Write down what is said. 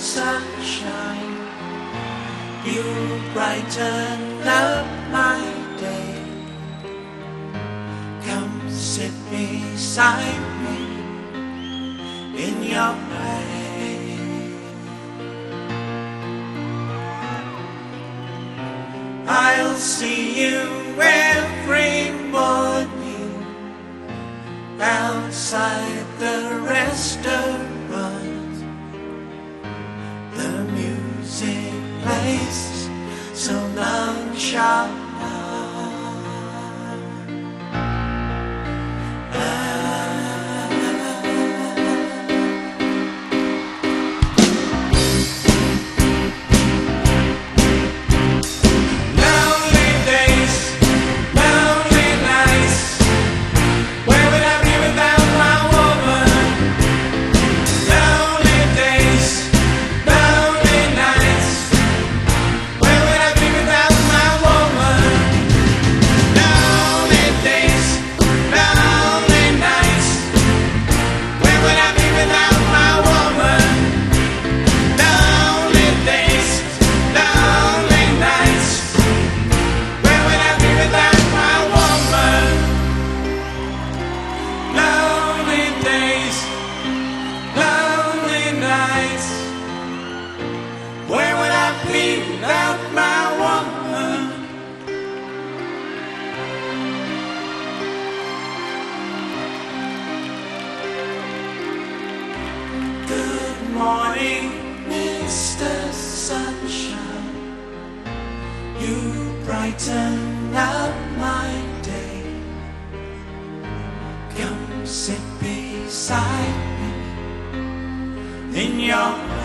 sunshine. You brighten up my day. Come sit beside me in your way. I'll see you every morning outside the restaurant. The music plays so nonchalant. Where would I be without my woman? Good morning, Mr. Sunshine. You brighten up my day. Come sit beside me in your